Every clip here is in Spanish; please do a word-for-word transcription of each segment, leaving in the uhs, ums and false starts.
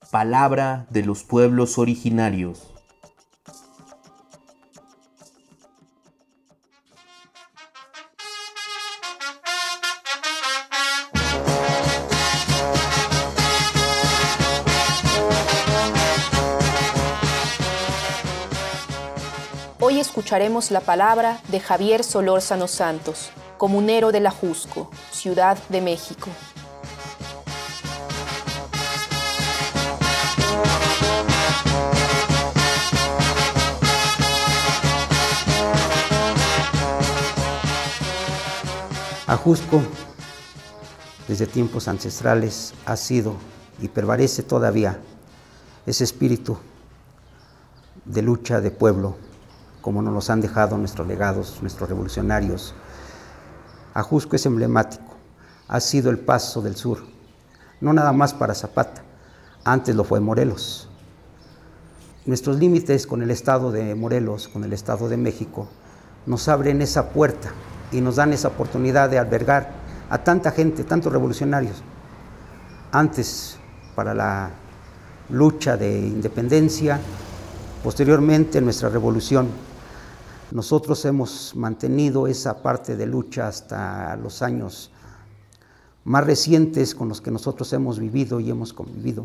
Palabra de los pueblos originarios. Hoy escucharemos la palabra de Javier Solórzano Santos, comunero de La Ajusco, Ciudad de México. Ajusco, desde tiempos ancestrales, ha sido y prevalece todavía ese espíritu de lucha de pueblo, como nos los han dejado nuestros legados, nuestros revolucionarios. Ajusco es emblemático, ha sido el paso del sur, no nada más para Zapata, antes lo fue Morelos. Nuestros límites con el estado de Morelos, con el estado de México, nos abren esa puerta y nos dan esa oportunidad de albergar a tanta gente, tantos revolucionarios. Antes, para la lucha de independencia, posteriormente nuestra revolución. Nosotros hemos mantenido esa parte de lucha hasta los años más recientes con los que nosotros hemos vivido y hemos convivido,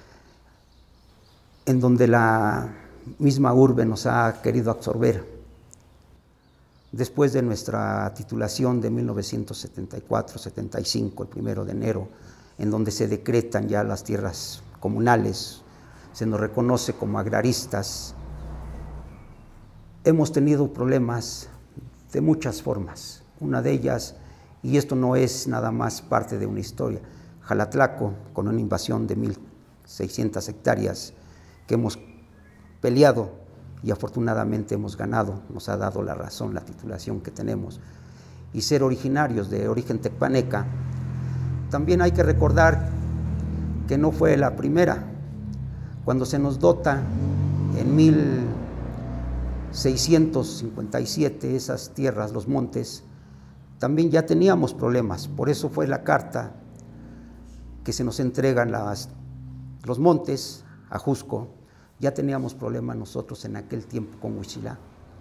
en donde la misma urbe nos ha querido absorber. Después de nuestra titulación de mil novecientos setenta y cuatro setenta y cinco, el primero de enero, en donde se decretan ya las tierras comunales, se nos reconoce como agraristas, hemos tenido problemas de muchas formas. Una de ellas, y esto no es nada más parte de una historia, Jalatlaco, con una invasión de mil seiscientas hectáreas que hemos peleado y afortunadamente hemos ganado, nos ha dado la razón la titulación que tenemos. Y ser originarios de origen tecpaneca, también hay que recordar que no fue la primera. Cuando se nos dota en mil seiscientos cincuenta y siete esas tierras, los montes, también ya teníamos problemas. Por eso fue la carta que se nos entregan las, los montes a Ajusco. Ya teníamos problemas nosotros en aquel tiempo con Huichilá.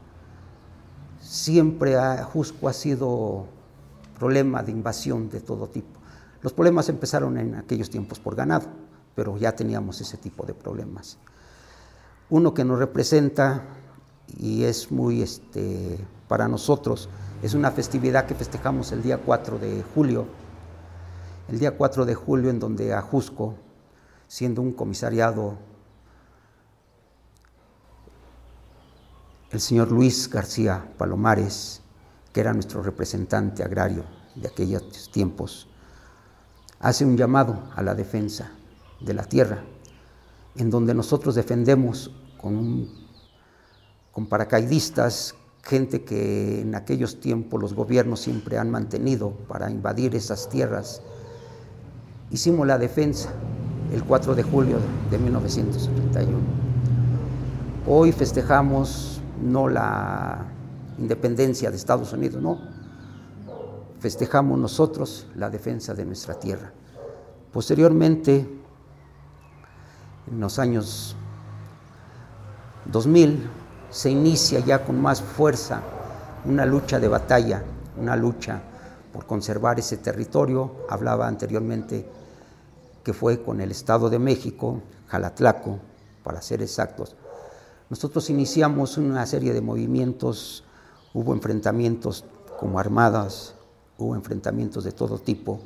Siempre Ajusco ha sido problema de invasión de todo tipo. Los problemas empezaron en aquellos tiempos por ganado, pero ya teníamos ese tipo de problemas. Uno que nos representa y es muy, este, para nosotros, es una festividad que festejamos el día cuatro de julio, el día cuatro de julio en donde Ajusco, siendo un comisariado, el señor Luis García Palomares, que era nuestro representante agrario de aquellos tiempos, hace un llamado a la defensa de la tierra, en donde nosotros defendemos con, un, con paracaidistas, gente que en aquellos tiempos los gobiernos siempre han mantenido para invadir esas tierras. Hicimos la defensa el cuatro de julio de mil novecientos setenta y uno. Hoy festejamos no la independencia de Estados Unidos, no. Festejamos nosotros la defensa de nuestra tierra. Posteriormente, en los años dos mil, se inicia ya con más fuerza una lucha de batalla, una lucha por conservar ese territorio. Hablaba anteriormente que fue con el Estado de México, Jalatlaco, para ser exactos. Nosotros iniciamos una serie de movimientos, hubo enfrentamientos como armadas, hubo enfrentamientos de todo tipo,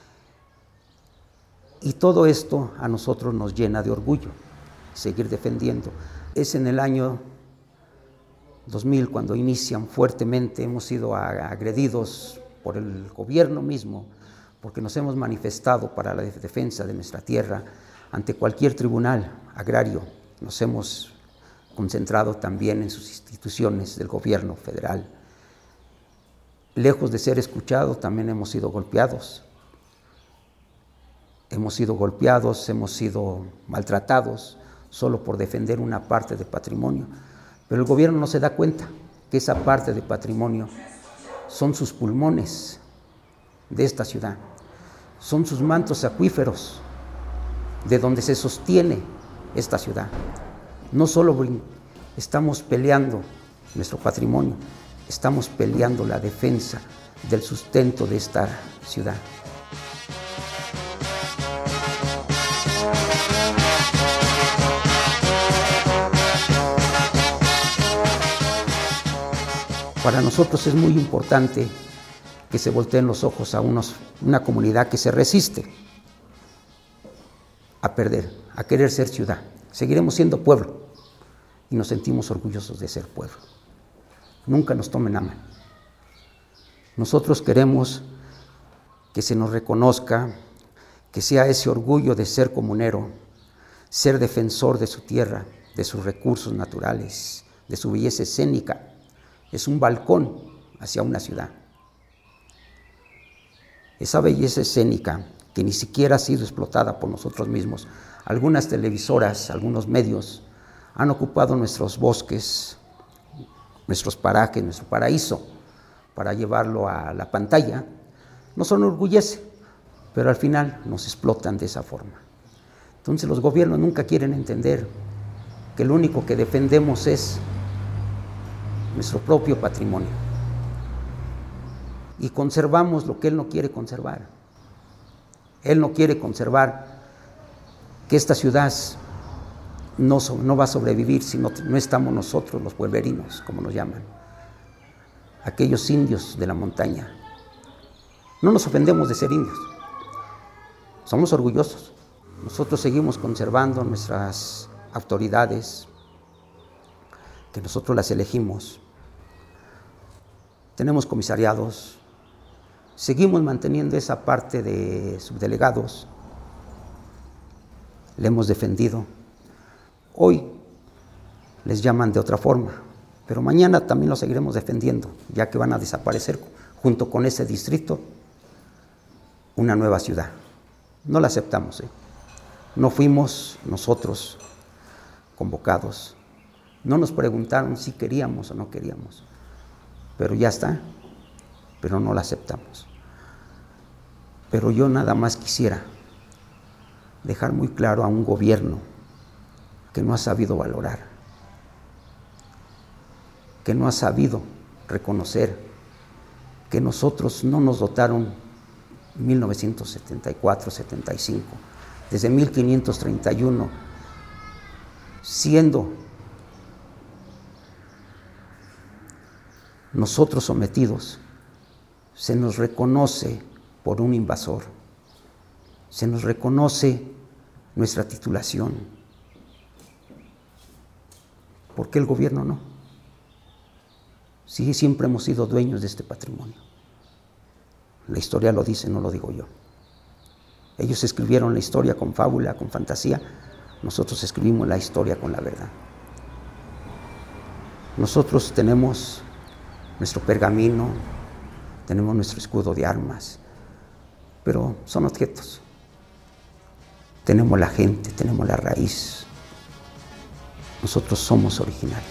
y todo esto a nosotros nos llena de orgullo, seguir defendiendo. Es en el año dos mil cuando inician fuertemente, hemos sido agredidos por el gobierno mismo, porque nos hemos manifestado para la defensa de nuestra tierra ante cualquier tribunal agrario, nos hemos concentrado también en sus instituciones del gobierno federal. Lejos de ser escuchados, también hemos sido golpeados. Hemos sido golpeados, hemos sido maltratados, solo por defender una parte de patrimonio. Pero el gobierno no se da cuenta que esa parte de patrimonio son sus pulmones de esta ciudad, son sus mantos acuíferos. de donde se sostiene esta ciudad. No solo estamos peleando nuestro patrimonio, estamos peleando la defensa del sustento de esta ciudad. Para nosotros es muy importante que se volteen los ojos a unos, una comunidad que se resiste a perder, a querer ser ciudad. Seguiremos siendo pueblo y nos sentimos orgullosos de ser pueblo. Nunca nos tomen a mal. Nosotros queremos que se nos reconozca, que sea ese orgullo de ser comunero, ser defensor de su tierra, de sus recursos naturales, de su belleza escénica. Es un balcón hacia una ciudad. Esa belleza escénica que ni siquiera ha sido explotada por nosotros mismos. Algunas televisoras, algunos medios han ocupado nuestros bosques, nuestros parajes, nuestro paraíso, para llevarlo a la pantalla. Nos enorgullece, pero al final nos explotan de esa forma. Entonces los gobiernos nunca quieren entender que lo único que defendemos es nuestro propio patrimonio. Y conservamos lo que él no quiere conservar. Él no quiere conservar que esta ciudad no, no va a sobrevivir si no, no estamos nosotros, los pueblerinos, como nos llaman, aquellos indios de la montaña. No nos ofendemos de ser indios, somos orgullosos. Nosotros seguimos conservando nuestras autoridades, que nosotros las elegimos. Tenemos comisariados, seguimos manteniendo esa parte de subdelegados, le hemos defendido. Hoy les llaman de otra forma, pero mañana también lo seguiremos defendiendo, ya que van a desaparecer junto con ese distrito una nueva ciudad. No la aceptamos, ¿eh? No fuimos nosotros convocados, no nos preguntaron si queríamos o no queríamos. Pero ya está, pero no la aceptamos. Pero yo nada más quisiera dejar muy claro a un gobierno que no ha sabido valorar, que no ha sabido reconocer que nosotros no nos dotaron en mil novecientos setenta y cuatro setenta y cinco, desde mil quinientos treinta y uno, siendo nosotros sometidos, se nos reconoce por un invasor, se nos reconoce nuestra titulación. ¿Por qué el gobierno no? Sí, siempre hemos sido dueños de este patrimonio. La historia lo dice, no lo digo yo. Ellos escribieron la historia con fábula, con fantasía. Nosotros escribimos la historia con la verdad. Nosotros tenemos nuestro pergamino, tenemos nuestro escudo de armas, pero son objetos. Tenemos la gente, tenemos la raíz. Nosotros somos originarios.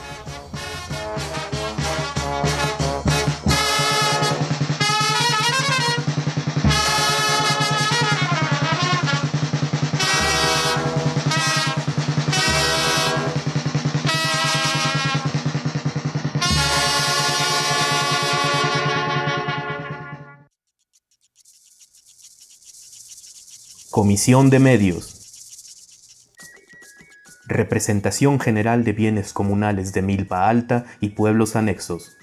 Comisión de Medios. Representación General de Bienes Comunales de Milpa Alta y pueblos anexos.